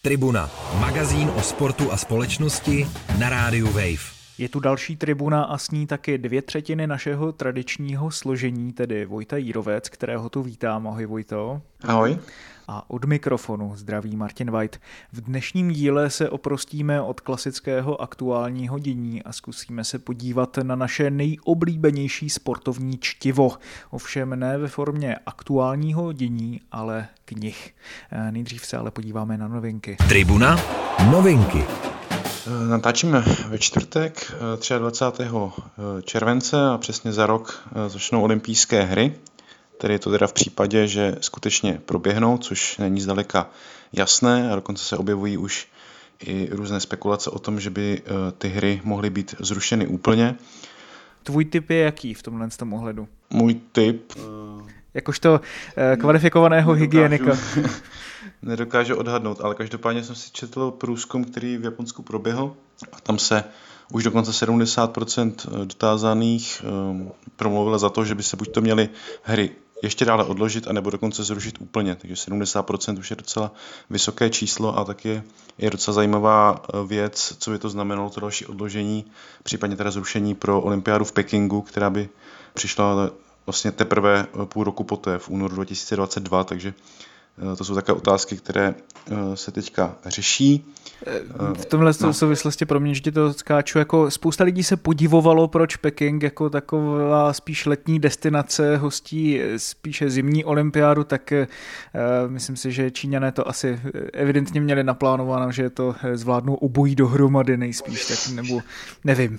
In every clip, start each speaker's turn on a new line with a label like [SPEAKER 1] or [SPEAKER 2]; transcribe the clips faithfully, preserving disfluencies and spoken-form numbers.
[SPEAKER 1] Tribuna, magazín o sportu a společnosti na rádiu Wave.
[SPEAKER 2] Je tu další tribuna a s ní taky dvě třetiny našeho tradičního složení, tedy Vojta Jírovec, kterého tu vítám. Ahoj Vojto.
[SPEAKER 3] Ahoj.
[SPEAKER 2] A od mikrofonu zdraví Martin White. V dnešním díle se oprostíme od klasického aktuálního dění a zkusíme se podívat na naše nejoblíbenější sportovní čtivo. Ovšem ne ve formě aktuálního dění, ale knih. Nejdřív se ale podíváme na novinky.
[SPEAKER 1] Tribuna, novinky.
[SPEAKER 3] Natáčíme ve čtvrtek dvacátého třetího července a přesně za rok začnou olympijské hry. Tedy je to teda v případě, že skutečně proběhnou, což není zdaleka jasné a dokonce se objevují už i různé spekulace o tom, že by ty hry mohly být zrušeny úplně.
[SPEAKER 2] Tvůj tip je jaký v tomhle tom ohledu?
[SPEAKER 3] Můj tip?
[SPEAKER 2] Jakožto kvalifikovaného hygienika.
[SPEAKER 3] Nedokážu odhadnout, ale každopádně jsem si četl průzkum, který v Japonsku proběhl a tam se už dokonce sedmdesát procent dotázaných promluvilo za to, že by se buď to měly hry ještě dále odložit, anebo dokonce zrušit úplně. Takže sedmdesát procent už je docela vysoké číslo a taky je docela zajímavá věc, co by to znamenalo, to další odložení, případně teda zrušení pro olympiádu v Pekingu, která by přišla vlastně teprve půl roku poté, v únoru dva tisíce dvacet dva, takže to jsou takové otázky, které se teďka řeší.
[SPEAKER 2] V tomhle no. souvislosti pro mě, že to skáču, jako spousta lidí se podivovalo, proč Peking jako taková spíš letní destinace hostí spíše zimní olympiádu, tak uh, myslím si, že Číňané to asi evidentně měli naplánováno, že to zvládnou obojí dohromady nejspíš, tak nebo nevím.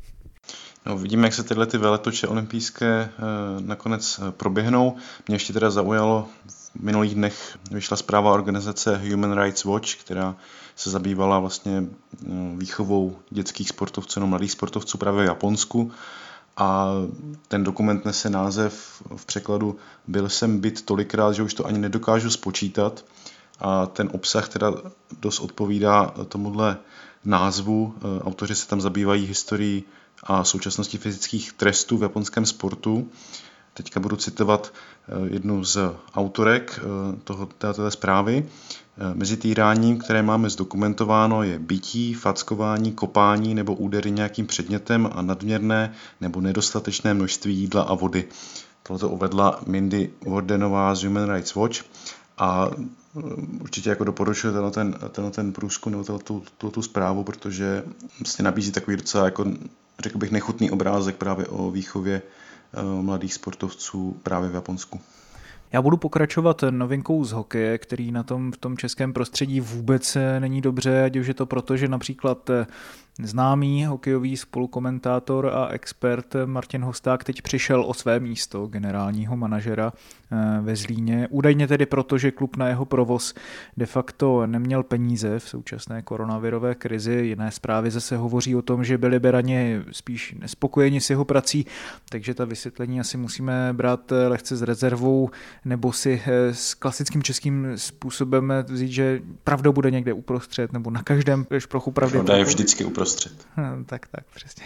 [SPEAKER 3] No, vidíme, jak se tyhle ty veletoče olympijské uh, nakonec proběhnou. Mě ještě teda zaujalo, v minulých dnech vyšla zpráva organizace Human Rights Watch, která se zabývala vlastně výchovou dětských sportovců, no mladých sportovců právě v Japonsku. A ten dokument nese název v překladu Byl jsem bit tolikrát, že už to ani nedokážu spočítat. A ten obsah teda dost odpovídá tomuhle názvu. Autoři se tam zabývají historií a současností fyzických trestů v japonském sportu. Teďka budu citovat jednu z autorek toho, této zprávy. Mezi týráním, které máme zdokumentováno, je bití, fackování, kopání nebo údery nějakým předmětem a nadměrné nebo nedostatečné množství jídla a vody. Tohle uvedla Mindy Wardenová z Human Rights Watch a určitě jako doporučuji tenhle ten, tenhle ten průzkum nebo tu, tu, tu zprávu, protože vlastně nabízí takový docela, jako, řekl bych, nechutný obrázek právě o výchově mladých sportovců právě v Japonsku.
[SPEAKER 2] Já budu pokračovat novinkou z hokeje, který na tom v tom českém prostředí vůbec není dobře, ať už je to proto, že například známý hokejový spolukomentátor a expert Martin Hosták teď přišel o své místo generálního manažera ve Zlíně. Údajně tedy proto, že klub na jeho provoz de facto neměl peníze v současné koronavirové krizi. Jiné zprávy zase hovoří o tom, že byli berani spíš nespokojeni s jeho prací, takže ta vysvětlení asi musíme brát lehce s rezervou nebo si s klasickým českým způsobem vzít, že pravda bude někde uprostřed nebo na každém šprochu pravdy.
[SPEAKER 3] Pravda je vždycky uprostřed.
[SPEAKER 2] No, tak, tak, přesně.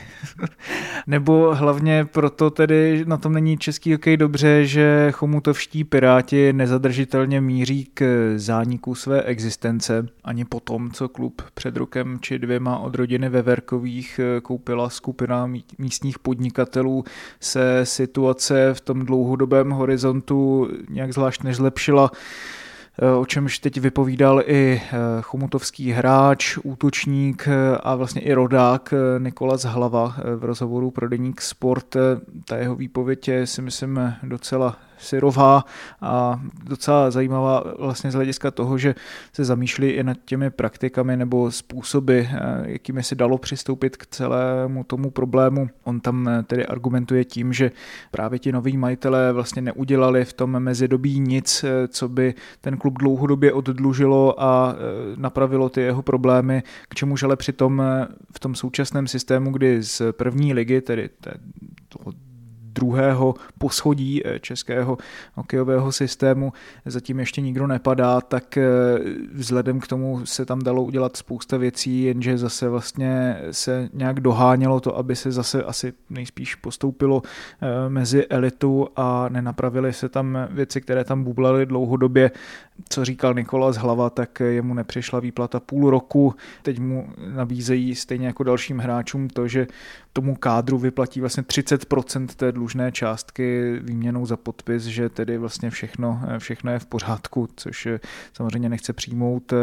[SPEAKER 2] Nebo hlavně proto tedy na tom není český hokej dobře, že chomutovští Piráti nezadržitelně míří k zániku své existence. Ani po tom, co klub před rokem či dvěma od rodiny Veverkových koupila skupina místních podnikatelů, se situace v tom dlouhodobém horizontu nějak zvlášť nezlepšila, o čemž teď vypovídal i chomutovský hráč, útočník a vlastně i rodák Nikolas Hlava v rozhovoru pro deník Sport. Ta jeho výpověď je, si myslím, docela syrová a docela zajímavá vlastně z hlediska toho, že se zamýšlí i nad těmi praktikami nebo způsoby, jakými se dalo přistoupit k celému tomu problému. On tam tedy argumentuje tím, že právě ti noví majitelé vlastně neudělali v tom mezidobí nic, co by ten klub dlouhodobě oddlužilo a napravilo ty jeho problémy, k čemuž ale přitom v tom současném systému, kdy z první ligy, tedy toho druhého poschodí českého hokejového systému zatím ještě nikdo nepadá, tak vzhledem k tomu se tam dalo udělat spousta věcí, jenže zase vlastně se nějak dohánělo to, aby se zase asi nejspíš postoupilo mezi elitu a nenapravily se tam věci, které tam bublaly dlouhodobě. Co říkal Nikolas Hlava, tak jemu nepřišla výplata půl roku. Teď mu nabízejí stejně jako dalším hráčům to, že tomu kádru vyplatí vlastně třicet procent té dlužné částky výměnou za podpis, že tedy vlastně všechno, všechno je v pořádku, což samozřejmě nechce přijmout,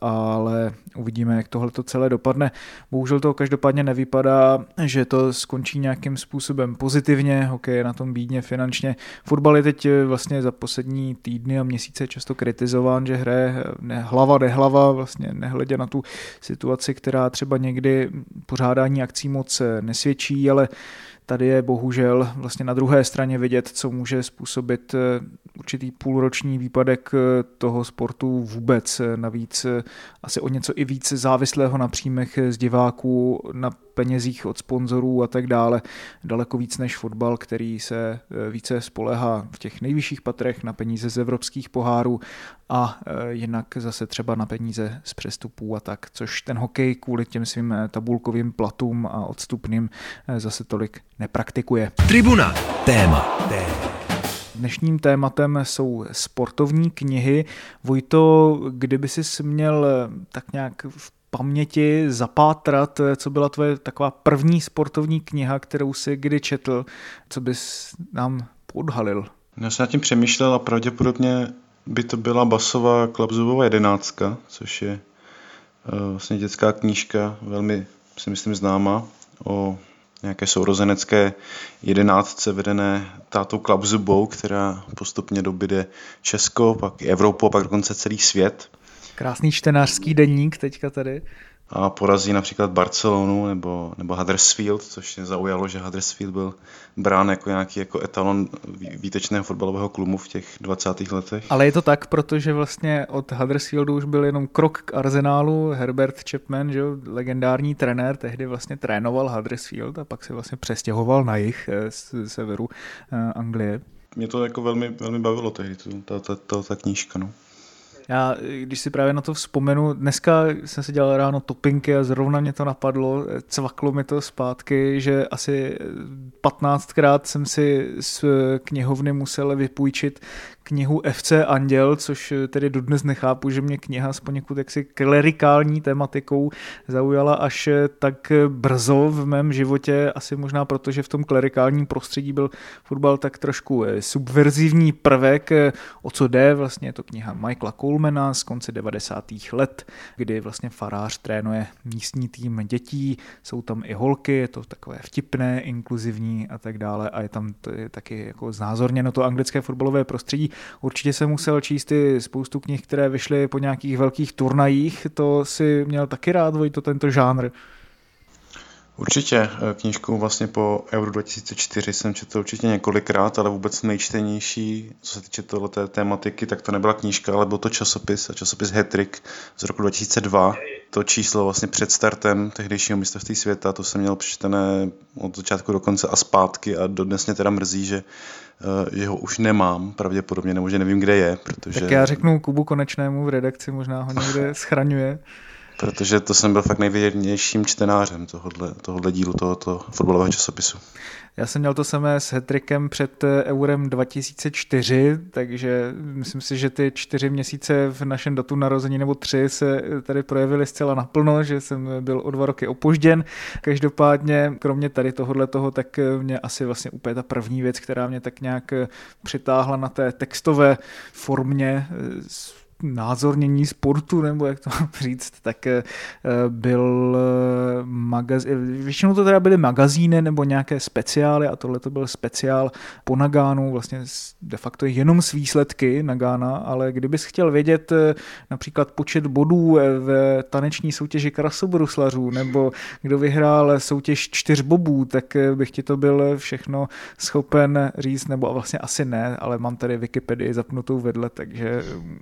[SPEAKER 2] ale uvidíme, jak tohle to celé dopadne. Bohužel to každopádně nevypadá, že to skončí nějakým způsobem pozitivně, hokej je na tom bídně finančně. Fotbal je teď vlastně za poslední týdny a měsíce často kritizován, že hraje ne hlava, nehlava, vlastně nehledě na tu situaci, která třeba někdy pořádání akcí moc nesvědčí, ale tady je bohužel vlastně na druhé straně vidět, co může způsobit určitý půlroční výpadek toho sportu vůbec. Navíc asi o něco i víc závislého na příjmech z diváků, na penězích od sponzorů a tak dále. Daleko víc než fotbal, který se více spoléhá v těch nejvyšších patrech na peníze z evropských pohárů a jinak zase třeba na peníze z přestupů a tak, což ten hokej kvůli těm svým tabulkovým platům a odstupným zase tolik nepraktikuje.
[SPEAKER 1] Tribuna. Téma. Téma.
[SPEAKER 2] Dnešním tématem jsou sportovní knihy. Vojto, kdyby jsi měl tak nějak v paměti zapátrat, co byla tvoje taková první sportovní kniha, kterou jsi kdy četl, co bys nám odhalil?
[SPEAKER 3] Já jsem nad tím přemýšlel a pravděpodobně by to byla Basova Klapzubova jedenáctka, což je vlastně dětská knížka, velmi si myslím známá, o nějaké sourozenecké jedenáctce vedené tátou Klapzubou, která postupně dobyde Česko, pak i Evropu, pak dokonce celý svět.
[SPEAKER 2] Krásný čtenářský deník teďka tady.
[SPEAKER 3] A porazí například Barcelonu nebo, nebo Huddersfield, což mě zaujalo, že Huddersfield byl brán jako nějaký jako etalon výtečného fotbalového klubu v těch dvacátých letech.
[SPEAKER 2] Ale je to tak, protože vlastně od Huddersfieldu už byl jenom krok k Arsenálu. Herbert Chapman, že, legendární trenér, tehdy vlastně trénoval Huddersfield a pak se vlastně přestěhoval na jih z severu Anglie.
[SPEAKER 3] Mě to jako velmi, velmi bavilo tehdy, ta, ta, ta, ta knížka, no.
[SPEAKER 2] Já, když si právě na to vzpomenu, dneska jsem si dělal ráno topinky a zrovna mě to napadlo, cvaklo mi to zpátky, že asi patnáctkrát jsem si z knihovny musel vypůjčit knihu F C Anděl, což tedy dodnes nechápu, že mě kniha s poněkud jaksi klerikální tematikou zaujala až tak brzo v mém životě, asi možná proto, že v tom klerikálním prostředí byl fotbal tak trošku subverzivní prvek. O co jde? Vlastně je to kniha Michaela Colemana z konce devadesátých let, kdy vlastně farář trénuje místní tým dětí, jsou tam i holky, je to takové vtipné, inkluzivní a tak dále a je tam to je taky jako znázorněno to anglické fotbalové prostředí. Určitě jsem musel číst i spoustu knih, které vyšly po nějakých velkých turnajích, to si měl taky rád, Vojto, tento žánr?
[SPEAKER 3] Určitě, knížku vlastně po Euro dva tisíce čtyři jsem četl určitě několikrát, ale vůbec nejčtenější, co se týče tohleté tématiky, tak to nebyla knížka, ale byl to časopis, a časopis Hat-Trick z roku dva tisíce dva. To číslo vlastně před startem tehdejšího mistrovství světa, to jsem měl přečtené od začátku do konce a zpátky a dodnes mě teda mrzí, že, že ho už nemám pravděpodobně, nebo že nevím, kde je. Protože...
[SPEAKER 2] Tak já řeknu Kubu Konečnému v redakci, možná ho někde schraňuje.
[SPEAKER 3] Protože to jsem byl fakt nejvěrnějším čtenářem tohohle, tohohle dílu, tohoto fotbalového časopisu.
[SPEAKER 2] Já jsem měl to samé s hat-trickem před Eurem dva tisíce čtyři, takže myslím si, že ty čtyři měsíce v našem datu narození nebo tři se tady projevily zcela naplno, že jsem byl o dva roky opožděn. Každopádně, kromě tady tohohle toho, tak mě asi vlastně úplně ta první věc, která mě tak nějak přitáhla na té textové formě názornění sportu, nebo jak to říct, tak byl magazín, většinou to teda byly magazíny nebo nějaké speciály a tohle to byl speciál po Nagánu, vlastně de facto jenom s výsledky Nagána, ale kdybys chtěl vědět například počet bodů v taneční soutěži krasobruslařů nebo kdo vyhrál soutěž čtyř bobů, tak bych ti to byl všechno schopen říct, nebo vlastně asi ne, ale mám tady Wikipedii zapnutou vedle, takže můžu machat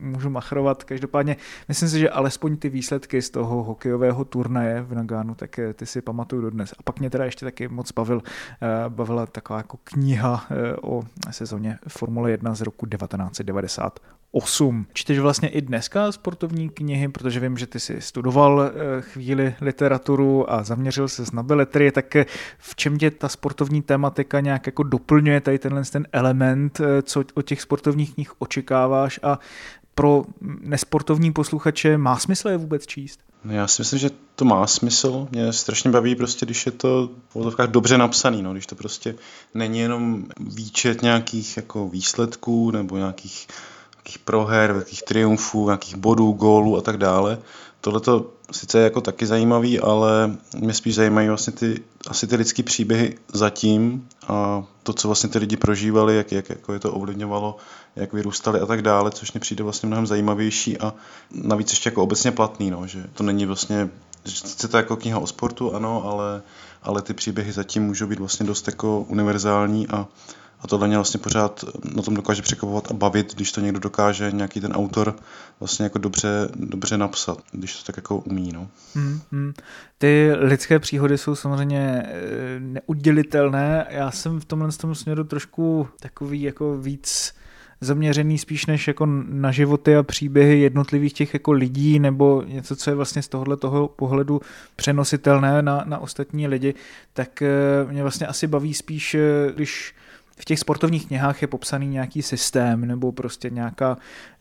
[SPEAKER 2] čachrovat. Každopádně myslím si, že alespoň ty výsledky z toho hokejového turnaje v Nagánu, tak ty si pamatuju dodnes. A pak mě teda ještě taky moc bavil, bavila taková jako kniha o sezóně Formule jedna z roku devatenáct set devadesát osm. Čteš vlastně i dneska sportovní knihy, protože vím, že ty jsi studoval chvíli literaturu a zaměřil se na beletrii, tak v čem tě ta sportovní tematika nějak jako doplňuje tady tenhle ten element, co od těch sportovních knih očekáváš a pro nesportovní posluchače má smysl je vůbec číst?
[SPEAKER 3] Já si myslím, že to má smysl. Mě strašně baví prostě, když je to v úvodovkách dobře napsaný, no, když to prostě není jenom výčet nějakých jako výsledků nebo nějakých, nějakých proher, nějakých triumfů, nějakých bodů, gólů a tak dále. Tohle to sice je jako taky zajímavý, ale mě spíš zajímají vlastně ty, asi ty lidský příběhy zatím a to, co vlastně ty lidi prožívali, jak, jak jako je to ovlivňovalo, jak vyrůstali a tak dále, což mě přijde vlastně mnohem zajímavější a navíc ještě jako obecně platný, no, že to není vlastně, že to jako kniha o sportu, ano, ale, ale ty příběhy zatím můžou být vlastně dost jako univerzální a A tohle mě vlastně pořád na tom dokáže překvapovat a bavit, když to někdo dokáže, nějaký ten autor vlastně jako dobře, dobře napsat, když to tak jako umí. No.
[SPEAKER 2] Hmm, hmm. Ty lidské příhody jsou samozřejmě neudělitelné. Já jsem v tomhle tom směru trošku takový jako víc zaměřený spíš než jako na životy a příběhy jednotlivých těch jako lidí nebo něco, co je vlastně z tohohle toho pohledu přenositelné na, na ostatní lidi, tak mě vlastně asi baví spíš, když v těch sportovních knihách je popsaný nějaký systém nebo prostě nějaká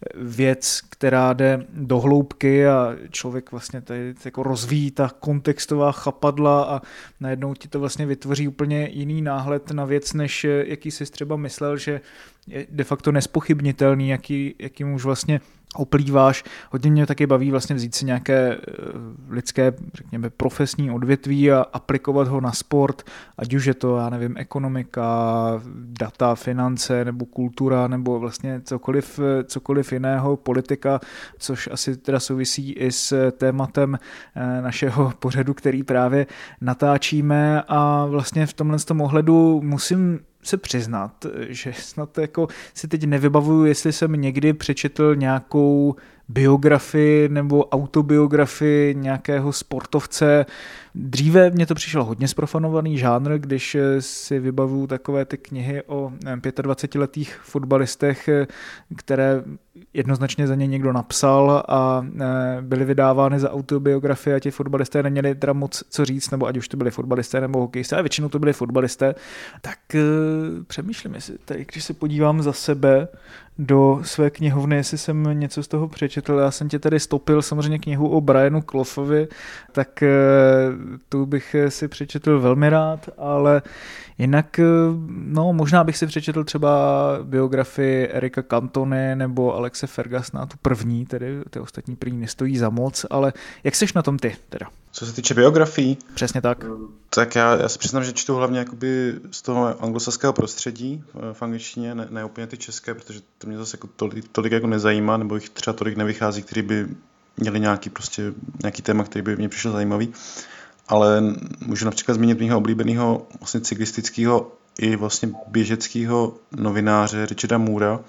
[SPEAKER 2] věc, která jde do hloubky a člověk vlastně tady jako rozvíjí ta kontextová chapadla a najednou ti to vlastně vytvoří úplně jiný náhled na věc, než jaký jsi třeba myslel, že je de facto nespochybnitelný, jaký, jakým už vlastně oplýváš. Hodně mě taky baví vlastně vzít si nějaké lidské, řekněme, profesní odvětví a aplikovat ho na sport, ať už je to, já nevím, ekonomika, data, finance nebo kultura nebo vlastně cokoliv, cokoliv jiného, politika, což asi teda souvisí i s tématem našeho pořadu, který právě natáčíme a vlastně v tomhle tom ohledu musím se přiznat, že snad jako si teď nevybavuju, jestli jsem někdy přečetl nějakou biografii nebo autobiografii nějakého sportovce. Dříve mě to přišlo hodně zprofanovaný žánr, když si vybavuju takové ty knihy o dvacetiletých fotbalistech, které jednoznačně za ně někdo napsal a byly vydávány za autobiografie a ti fotbalisté neměli teda moc co říct, nebo ať už to byli fotbalisté nebo hokejisté, a většinou to byli fotbalisté, tak přemýšlím, jestli tady, když se podívám za sebe do své knihovny, jestli jsem něco z toho přečetl. Já jsem tě tady stopil samozřejmě knihu o Brianu Clough'ovi, tak tu bych si přečetl velmi rád, ale jinak, no možná bych si přečetl třeba biografii Erika Cantony nebo Alexe Fergusona, tu první, tedy ty ostatní první nestojí za moc, ale jak seš na tom ty teda?
[SPEAKER 3] Co se týče biografií?
[SPEAKER 2] Přesně tak.
[SPEAKER 3] Tak já, já si přiznám, že čtu hlavně jakoby z toho anglosaského prostředí v angličtině, ne, ne úplně ty české, protože to mě zase jako tolik, tolik jako nezajímá, nebo jich třeba tolik nevychází, který by měli nějaký, prostě, nějaký téma, který by mě přišel zajímavý. Ale můžu například zmínit mého oblíbeného vlastně cyklistického i vlastně běžeckého novináře Richarda Moora,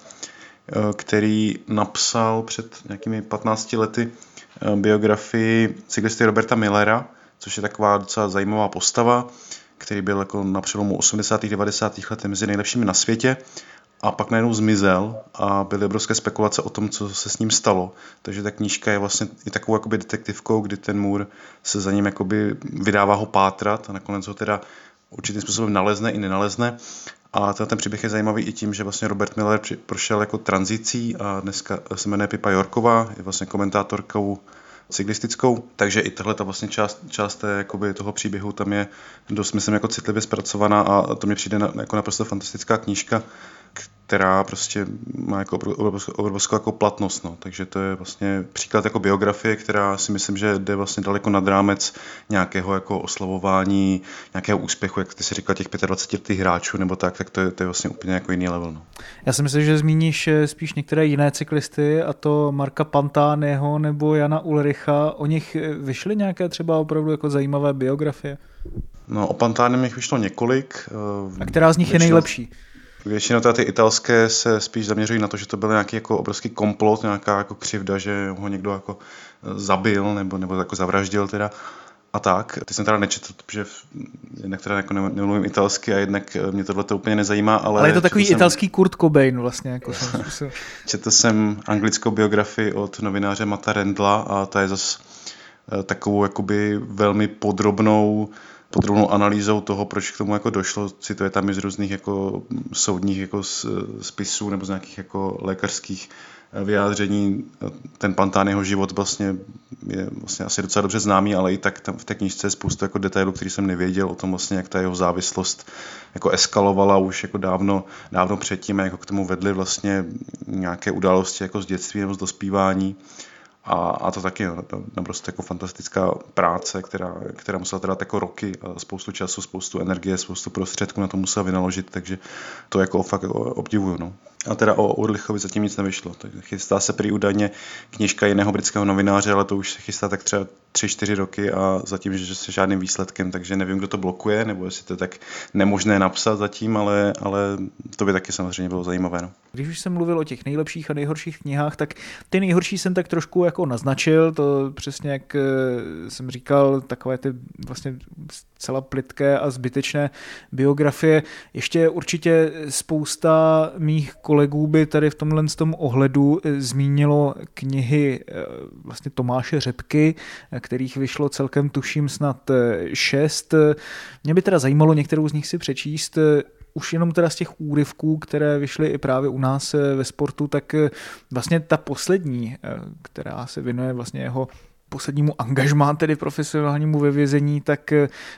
[SPEAKER 3] který napsal před nějakými patnácti lety biografii cyklisty Roberta Millera, což je taková docela zajímavá postava, který byl jako na přelomu osmdesátých devadesátých let mezi nejlepšími na světě a pak najednou zmizel a byly obrovské spekulace o tom, co se s ním stalo. Takže ta knížka je vlastně i takovou jakoby detektivkou, kdy ten Moore se za ním jakoby vydává ho pátrat a nakonec ho teda určitým způsobem nalezne i nenalezne. A ten příběh je zajímavý i tím, že vlastně Robert Miller prošel jako tranzicí a dneska se jmenuje Pippa Yorková, je vlastně komentátorkou cyklistickou, takže i tahle ta vlastně část, část té, jakoby, toho příběhu tam je dost, myslím, jako citlivě zpracovaná a to mi přijde na, jako naprosto fantastická knížka, která prostě má jako obrovskou jako platnost, no. Takže to je vlastně příklad jako biografie, která si myslím, že jde vlastně daleko nad rámec nějakého jako oslavování, nějakého úspěchu, jak ty si říkal, těch dvacetiletých hráčů nebo tak, tak to je, to je vlastně úplně jako jiný level, no.
[SPEAKER 2] Já si myslím, že zmíníš spíš některé jiné cyklisty, a to Marka Pantaniho nebo Jana Ulricha. O nich vyšly nějaké třeba opravdu jako zajímavé biografie?
[SPEAKER 3] No, o Pantánem jich vyšlo několik.
[SPEAKER 2] A která z nich většinou je nejlepší?
[SPEAKER 3] Většinou ty italské se spíš zaměřují na to, že to byl nějaký jako obrovský komplot, nějaká jako křivda, že ho někdo jako zabil nebo, nebo jako zavraždil teda. A tak, ty jsem teda nečetl, protože jednak teda jako nemluvím italsky a jednak mě tohle to úplně nezajímá, ale...
[SPEAKER 2] Ale je to takový
[SPEAKER 3] jsem,
[SPEAKER 2] italský Kurt Cobain vlastně. Jako jsem
[SPEAKER 3] četl jsem anglickou biografii od novináře Matta Rendla a ta je zase takovou jakoby velmi podrobnou, podrobnou analýzou toho, proč k tomu jako došlo. Cituje tam i z různých jako soudních jako spisů nebo z nějakých jako lékařských vyjádření. Ten Pantán, jeho život vlastně je vlastně asi docela dobře známý, ale i tak tam v té knížce je spoustu jako detailů, který jsem nevěděl o tom vlastně, jak ta jeho závislost jako eskalovala už jako dávno, dávno předtím, jak k tomu vedly vlastně nějaké události jako z dětství nebo z dospívání. A, a to taky no, to naprosto jako fantastická práce, která, která musela trvat jako roky a spoustu času, spoustu energie, spoustu prostředků na to musela vynaložit, takže to jako fakt obdivuju. No. A teda o Ulrichovi zatím nic nevyšlo. Tak chystá se prý údajně knížka jiného britského novináře, ale to už se chystá tak třeba tři čtyři roky a zatím, že se žádným výsledkem, takže nevím, kdo to blokuje, nebo jestli to je tak nemožné napsat zatím, ale, ale to by taky samozřejmě bylo zajímavé. No.
[SPEAKER 2] Když už jsem mluvil o těch nejlepších a nejhorších knihách, tak ty nejhorší jsem tak trošku jako naznačil, to přesně jak jsem říkal, takové ty vlastně zcela plytké a zbytečné biografie. Ještě určitě spousta mých kolegů by tady v tomhle tom ohledu zmínilo knihy vlastně Tomáše Řepky, kterých vyšlo celkem tuším snad šest. Mě by teda zajímalo některou z nich si přečíst. Už jenom teda z těch úryvků, které vyšly i právě u nás ve Sportu, tak vlastně ta poslední, která se věnuje vlastně jeho poslednímu angažmá, tedy profesionálnímu ve vězení, tak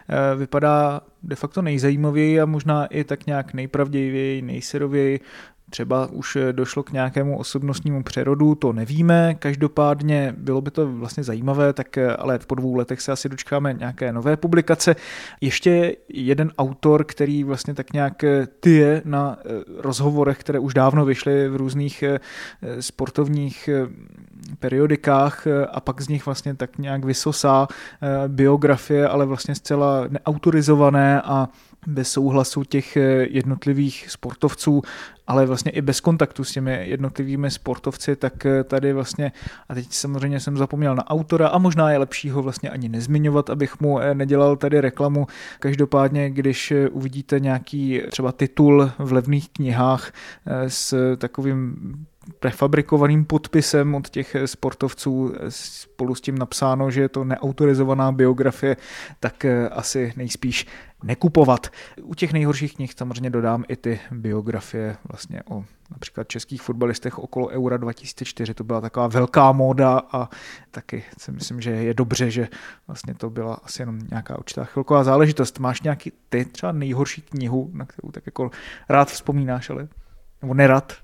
[SPEAKER 2] vypadá de facto nejzajímavěji a možná i tak nějak nejpravdějivěji, nejsyrověji. Třeba už došlo k nějakému osobnostnímu přerodu, to nevíme, každopádně bylo by to vlastně zajímavé, tak ale po dvou letech se asi dočkáme nějaké nové publikace. Ještě jeden autor, který vlastně tak nějak tyje na rozhovorech, které už dávno vyšly v různých sportovních periodikách a pak z nich vlastně tak nějak vysosá biografie, ale vlastně zcela neautorizované a bez souhlasu těch jednotlivých sportovců, ale vlastně i bez kontaktu s těmi jednotlivými sportovci, tak tady vlastně, a teď samozřejmě jsem zapomněl na autora a možná je lepší ho vlastně ani nezmiňovat, abych mu nedělal tady reklamu. Každopádně, když uvidíte nějaký třeba titul v levných knihách s takovým prefabrikovaným podpisem od těch sportovců spolu s tím napsáno, že je to neautorizovaná biografie, tak asi nejspíš nekupovat. U těch nejhorších knih samozřejmě dodám i ty biografie vlastně o například českých fotbalistech okolo Eura dva tisíce čtyři. To byla taková velká móda a taky si myslím, že je dobře, že vlastně to byla asi jenom nějaká určitá chvilková záležitost. Máš nějaký ty třeba nejhorší knihu, na kterou tak jako rád vzpomínáš, ale nebo nerad?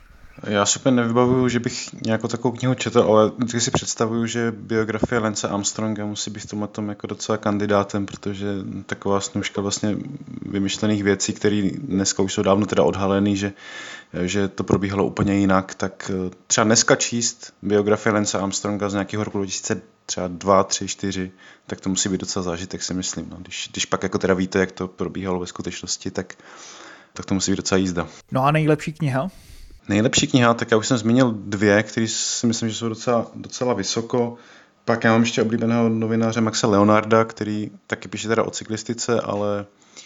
[SPEAKER 3] Já si úplně nevybavuju, že bych nějakou takovou knihu četl, ale vždycky si představuju, že biografie Lance Armstronga musí být v tomhle tom jako docela kandidátem, protože taková snůžka vlastně vymyšlených věcí, které dneska už jsou dávno teda odhalený, že, že to probíhalo úplně jinak, tak třeba dneska číst biografie Lance Armstronga z nějakého roku dva tisíce dva, tři, čtyři, tak to musí být docela zážitek, si myslím. No. Když, když pak jako teda víte, jak to probíhalo ve skutečnosti, tak, tak to musí být docela jízda.
[SPEAKER 2] No a nejlepší kniha?
[SPEAKER 3] Nejlepší kniha, tak já už jsem zmínil dvě, které si myslím, že jsou docela, docela vysoko. Pak já mám ještě oblíbeného novináře Maxe Leonarda, který taky píše teda o cyklistice, ale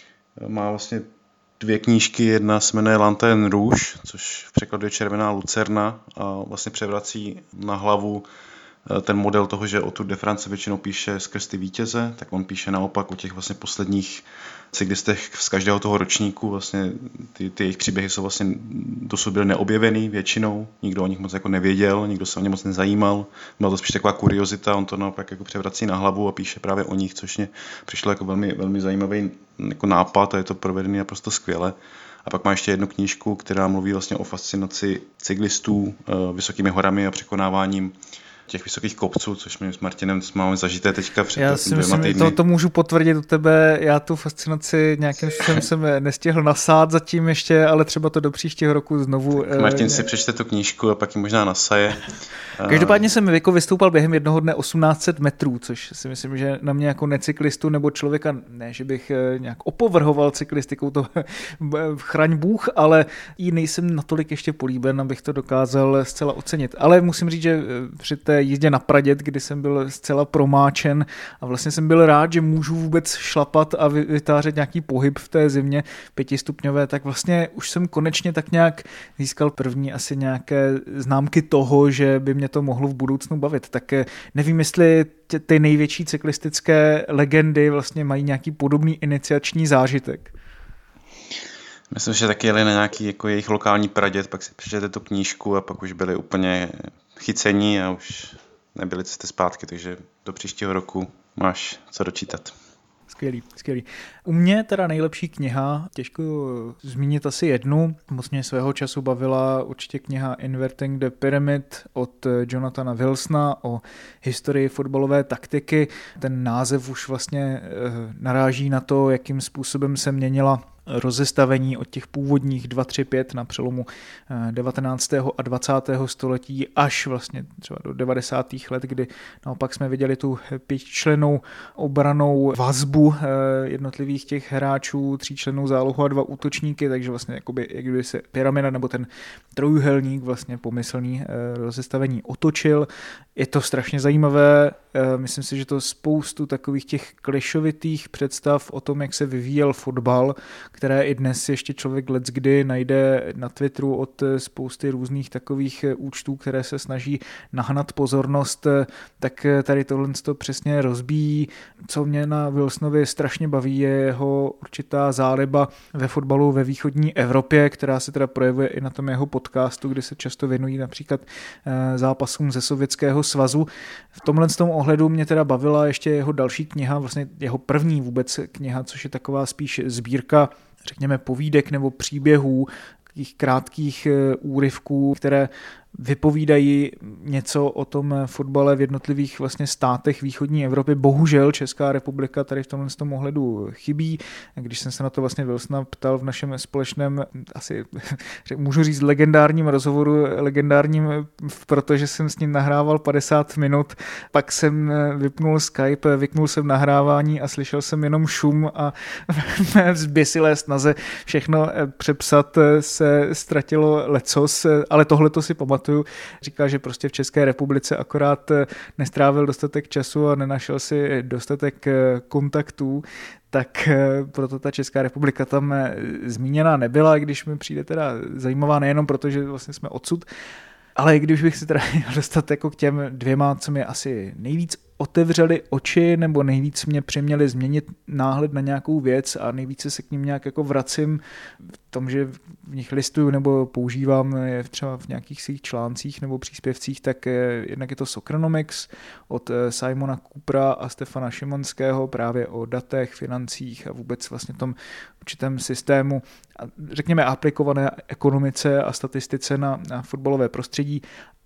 [SPEAKER 3] má vlastně dvě knížky. Jedna se jmenuje Lanterne Rouge, což v překladu je Červená lucerna a vlastně převrací na hlavu ten model toho, že o Tour de France většinou píše skrz ty vítěze, tak on píše naopak o těch vlastně posledních cyklistech z každého toho ročníku. Vlastně ty, ty jejich příběhy jsou vlastně dosud byly neobjevený většinou, nikdo o nich moc jako nevěděl, nikdo se o ně moc nezajímal, byla to spíš taková kuriozita, on to naopak jako převrací na hlavu a píše právě o nich, což mě přišlo jako velmi, velmi zajímavý jako nápad a je to provedený naprosto skvěle. A pak má ještě jednu knížku, která mluví vlastně o fascinaci cyklistů vysokými horami a překonáváním těch vysokých kopců, což my s Martinem máme zažité teďka před
[SPEAKER 2] já
[SPEAKER 3] dvěma
[SPEAKER 2] myslím,
[SPEAKER 3] týdny.
[SPEAKER 2] To, to můžu potvrdit u tebe, já tu fascinaci nějakým způsobem jsem nestihl nasát zatím ještě, ale třeba to do příštího roku znovu.
[SPEAKER 3] Tak Martin si přečte tu knížku a pak ji možná nasaje.
[SPEAKER 2] Každopádně jsem jako vystoupal během jednoho dne osmnáct set metrů, což si myslím, že na mě jako necyklistu nebo člověka, ne, že bych nějak opovrhoval cyklistikou, to chraň Bůh, ale i nejsem natolik ještě políben, abych to dokázal zcela ocenit. Ale musím říct, že při té jízdě na Praděd, kdy jsem byl zcela promáčen a vlastně jsem byl rád, že můžu vůbec šlapat a vytvářet nějaký pohyb v té zimě pětistupňové, tak vlastně už jsem konečně tak nějak získal první asi nějaké známky toho, že by mě to mohlo v budoucnu bavit. Tak nevím, jestli ty největší cyklistické legendy vlastně mají nějaký podobný iniciační zážitek.
[SPEAKER 3] Myslím, že taky jeli na nějaký jako jejich lokální Praděd, pak si přečtete tu knížku a pak už byli úplně chycení a už nebyli cesty zpátky, takže do příštího roku máš co dočítat.
[SPEAKER 2] Skvělý, skvělý. U mě teda nejlepší kniha, těžko zmínit asi jednu, moc mě svého času bavila určitě kniha Inverting the Pyramid od Jonathana Wilsona o historii fotbalové taktiky. Ten název už vlastně naráží na to, jakým způsobem se měnila rozestavení od těch původních dva tři pět na přelomu devatenáctého a dvacátého století až vlastně třeba do devadesátých let, kdy naopak jsme viděli tu pětičlennou obranou vazbu jednotlivých těch hráčů, tříčlennou zálohu a dva útočníky, takže vlastně jakoby, jak kdyby se pyramida nebo ten trojúhelník vlastně pomyslný rozestavení otočil. Je to strašně zajímavé, myslím si, že to spoustu takových těch klišovitých představ o tom, jak se vyvíjel fotbal, které i dnes ještě člověk leckdy najde na Twitteru od spousty různých takových účtů, které se snaží nahnat pozornost, tak tady tohle to přesně rozbíjí. Co mě na Wilsonovi strašně baví, je jeho určitá záliba ve fotbalu ve východní Evropě, která se teda projevuje i na tom jeho podcastu, kde se často věnují například zápasům ze Sovětského svazu. V tomhle tom ohledu mě teda bavila ještě jeho další kniha, vlastně jeho první vůbec kniha, což je taková spíš sbírka, řekněme, povídek nebo příběhů, takových krátkých úryvků, které vypovídají něco o tom fotbale v jednotlivých vlastně státech východní Evropy. Bohužel Česká republika tady v tomhle tom ohledu chybí. Když jsem se na to vlastně Wilsona ptal v našem společném, asi můžu říct legendárním rozhovoru, legendárním, protože jsem s ním nahrával padesát minut, pak jsem vypnul Skype, vyknul jsem nahrávání a slyšel jsem jenom šum a v zběsilé snaze všechno přepsat se ztratilo lecos, ale tohle to si pamatuju. Říká, že prostě v České republice akorát nestrávil dostatek času a nenašel si dostatek kontaktů, tak proto ta Česká republika tam zmíněná nebyla, když mi přijde teda zajímavá nejenom proto, že vlastně jsme odsud, ale když bych si teda měl dostat jako k těm dvěma, co mi asi nejvíc otevřeli oči nebo nejvíc mě přiměli změnit náhled na nějakou věc a nejvíce se k ním nějak jako vracím v tom, že v nich listuju nebo používám je třeba v nějakých svých článcích nebo příspěvcích, tak jednak je to Soccernomics od Simona Coopera a Stefana Šimonského právě o datech, financích a vůbec vlastně tom určitém systému, řekněme aplikované ekonomice a statistice na, na fotbalové prostředí.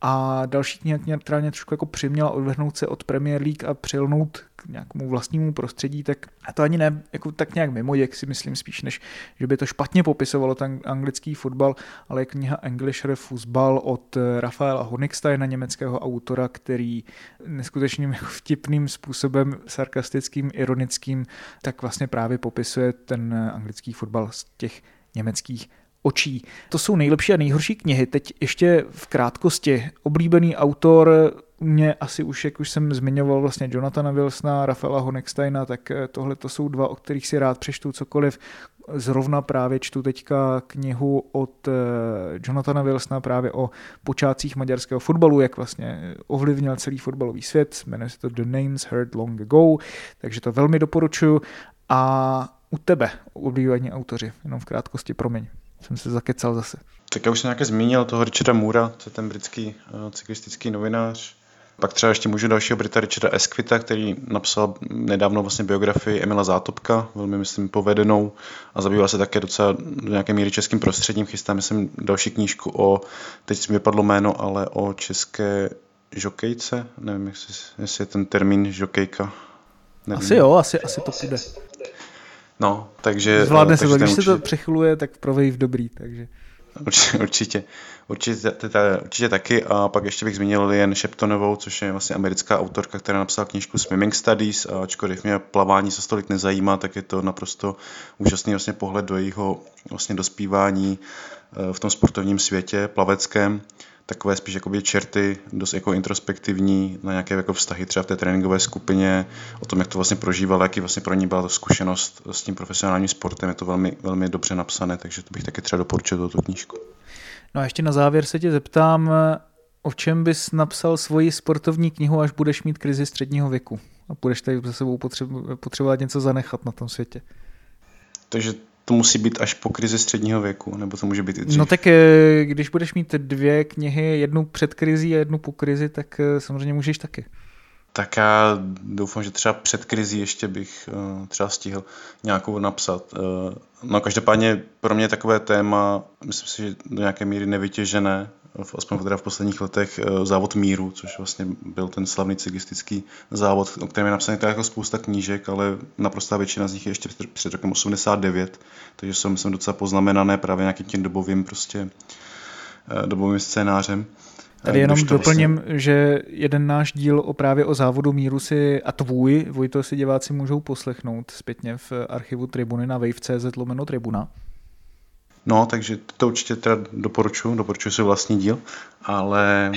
[SPEAKER 2] A další kniha, která mě trošku jako přiměla odvrhnout se od Premier League a přilnout k nějakému vlastnímu prostředí, tak a to ani ne jako tak nějak mimo, jak si myslím spíš, než že by to špatně popisovalo ten anglický fotbal, ale je kniha Englischer Fußball od Rafaela Honigsteina, německého autora, který neskutečným jako vtipným způsobem, sarkastickým, ironickým, tak vlastně právě popisuje ten anglický fotbal z těch německých očí. To jsou nejlepší a nejhorší knihy. Teď ještě v krátkosti. Oblíbený autor mě asi už, jak už jsem zmiňoval, vlastně Jonathana Wilsona, Rafaela Honigsteina, tak tohle to jsou dva, o kterých si rád přečtu cokoliv. Zrovna právě čtu teďka knihu od Jonathana Wilsona právě o počátcích maďarského fotbalu, jak vlastně ovlivnil celý fotbalový svět. Jmenuje se to The Names Heard Long Ago, takže to velmi doporučuji. A u tebe, oblíbení autoři, jenom v krátkosti, promiň. Jsem se zakecal zase.
[SPEAKER 3] Tak já už jsem nějaké zmínil toho Richarda Moora, to je ten britský uh, cyklistický novinář. Pak třeba ještě můžu dalšího Brita Richarda Esquita, který napsal nedávno vlastně biografii Emila Zátopka, velmi myslím povedenou a zabýval se také docela do nějaké míry českým prostředím. Chystá myslím další knížku o, teď mi vypadlo jméno, ale o české žokejce, nevím, jestli, jestli je ten termín žokejka. Nevím.
[SPEAKER 2] Asi jo, asi, asi to půjde.
[SPEAKER 3] No, takže...
[SPEAKER 2] Zvládne
[SPEAKER 3] takže
[SPEAKER 2] se to, když
[SPEAKER 3] určitě,
[SPEAKER 2] se to přechyluje, tak pro Wave dobrý, takže...
[SPEAKER 3] Určitě, určitě, určitě, určitě taky. A pak ještě bych zmínil Liane Sheptonovou, což je vlastně americká autorka, která napsala knížku Swimming Studies, a ačkoliv mě plavání se stolik nezajímá, tak je to naprosto úžasný vlastně pohled do jejího vlastně dospívání v tom sportovním světě plaveckém. Takové spíš jakoby čerty, dost jako introspektivní na nějaké jako vztahy třeba v té tréninkové skupině, o tom, jak to vlastně prožívala, jaký vlastně pro ní byla to zkušenost s tím profesionálním sportem. Je to velmi, velmi dobře napsané, takže to bych taky třeba doporučil tuto knížku.
[SPEAKER 2] No a ještě na závěr se tě zeptám, o čem bys napsal svoji sportovní knihu, až budeš mít krizi středního věku a budeš tady za sebou potřebovat něco zanechat na tom světě.
[SPEAKER 3] Takže to musí být až po krizi středního věku, nebo to může být i dřív?
[SPEAKER 2] No tak když budeš mít dvě knihy, jednu před krizí a jednu po krizi, tak samozřejmě můžeš taky.
[SPEAKER 3] Tak já doufám, že třeba před krizí ještě bych uh, třeba stihl nějakou napsat. Uh, no každopádně pro mě takové téma, myslím si, že do nějaké míry nevytěžené, aspoň teda v posledních letech, uh, závod míru, což vlastně byl ten slavný cyklistický závod, o kterém je napsaný jako spousta knížek, ale naprostá většina z nich je ještě před, před rokem osmdesát devět, takže jsou myslím docela poznamenané právě nějakým tím dobovým prostě uh, dobovým scénářem.
[SPEAKER 2] Tady jenom doplním, vlastně... že jeden náš díl o právě o závodu míru si a tvůj, Vojto, si diváci můžou poslechnout zpětně v archivu Tribuny na wave tečka cé zet lomeno Tribuna.
[SPEAKER 3] No, takže to určitě teda doporučuji, doporučuji si vlastní díl, ale,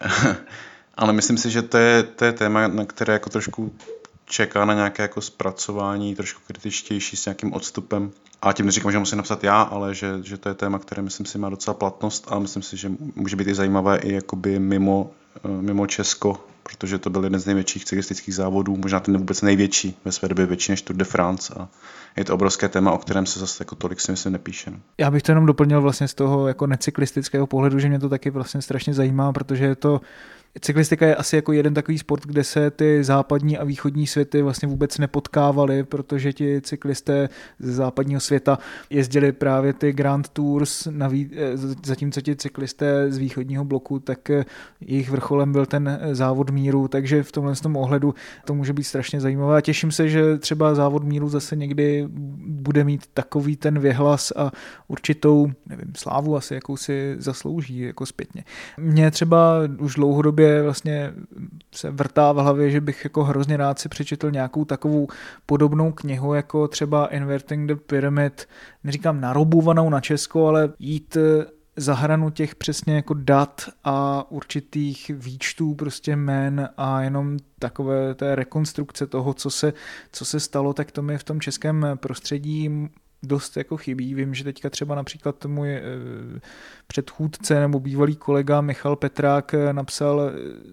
[SPEAKER 3] ale myslím si, že to je, to je téma, na které jako trošku čeká na nějaké jako zpracování, trošku kritičtější s nějakým odstupem. A tím neříkám, že musím napsat já, ale že, že to je téma, které myslím si má docela platnost a myslím si, že může být i zajímavé i jakoby mimo, mimo Česko, protože to byl jeden z největších cyklistických závodů, možná ten vůbec největší, ve své době větší než Tour de France a je to obrovské téma, o kterém se zase jako tolik si myslím nepíše.
[SPEAKER 2] Já bych to jenom doplnil vlastně z toho jako necyklistického pohledu, že mě to taky vlastně strašně zajímá, protože je to cyklistika je asi jako jeden takový sport, kde se ty západní a východní světy vlastně vůbec nepotkávaly, protože ti cyklisté ze západního světa jezdili právě ty Grand Tours, naví, zatímco ti cyklisté z východního bloku, tak jejich vrcholem byl ten závod míru, takže v tomhle tom ohledu to může být strašně zajímavé. A těším se, že třeba závod míru zase někdy bude mít takový ten věhlas a určitou, nevím, slávu asi, jakou si zaslouží jako zpětně. Mě třeba už dlouhodobě vlastně se vrtá v hlavě, že bych jako hrozně rád si přečetl nějakou takovou podobnou knihu, jako třeba Inverting the Pyramid, neříkám narobovanou na Česko, ale jít za hranu těch přesně jako dat a určitých výčtů prostě jmen a jenom takové té rekonstrukce toho, co se, co se stalo, tak to mi v tom českém prostředí dost jako chybí. Vím, že teďka třeba například můj předchůdce nebo bývalý kolega Michal Petrák napsal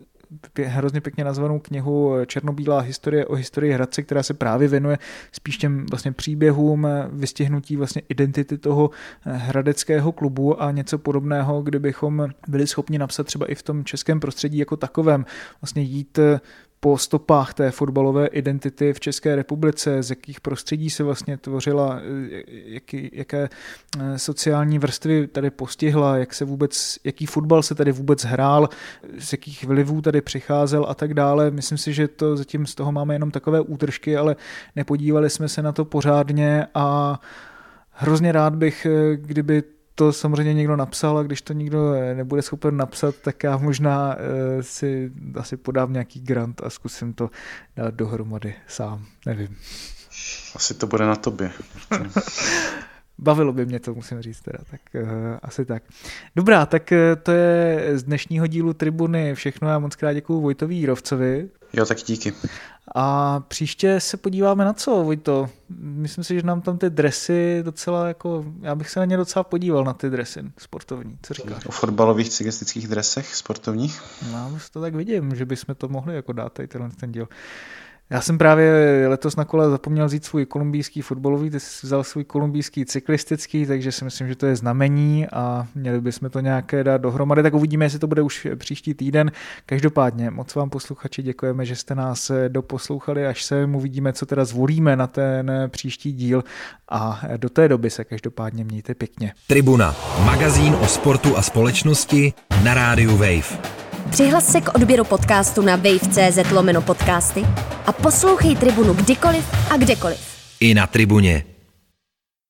[SPEAKER 2] hrozně pěkně nazvanou knihu Černobílá historie o historii Hradce, která se právě věnuje spíš těm vlastně příběhům, vystihnutí vlastně identity toho hradeckého klubu a něco podobného, kdybychom byli schopni napsat třeba i v tom českém prostředí jako takovém, vlastně jít po stopách té fotbalové identity v České republice, z jakých prostředí se vlastně tvořila, jaký, jaké sociální vrstvy tady postihla, jak se vůbec, jaký fotbal se tady vůbec hrál, z jakých vlivů tady přicházel a tak dále. Myslím si, že to zatím z toho máme jenom takové útržky, ale nepodívali jsme se na to pořádně a hrozně rád bych, kdyby to samozřejmě někdo napsal a když to nikdo nebude schopen napsat, tak já možná uh, si asi podám nějaký grant a zkusím to dát dohromady sám, nevím.
[SPEAKER 3] Asi to bude na tobě.
[SPEAKER 2] Bavilo by mě to, musím říct teda, tak uh, asi tak. Dobrá, tak uh, to je z dnešního dílu Tribuny všechno. Já moc krát děkuju Vojtovi Jírovcovi.
[SPEAKER 3] Jo, tak díky.
[SPEAKER 2] A příště se podíváme na co, Vojto? Myslím si, že nám tam ty dresy docela jako, já bych se na ně docela podíval na ty dresy sportovní, co říkáš?
[SPEAKER 3] O fotbalových cyklistických dresech sportovních?
[SPEAKER 2] No, to tak vidím, že bychom to mohli jako dát tady tenhle ten díl. Já jsem právě letos na kole zapomněl vzít svůj kolumbijský fotbalový, ty jsi vzal svůj kolumbijský cyklistický, takže si myslím, že to je znamení a měli bychom to nějaké dát dohromady, tak uvidíme, jestli to bude už příští týden. Každopádně moc vám posluchači děkujeme, že jste nás doposlouchali, až se uvidíme, co teda zvolíme na ten příští díl a do té doby se každopádně mějte pěkně.
[SPEAKER 1] Tribuna, magazín o sportu a společnosti na rádiu Wave.
[SPEAKER 4] Přihlas se k odběru podcastu na wave.cz lomeno podcasty a poslouchej Tribunu kdykoliv a kdekoliv.
[SPEAKER 1] I na Tribuně.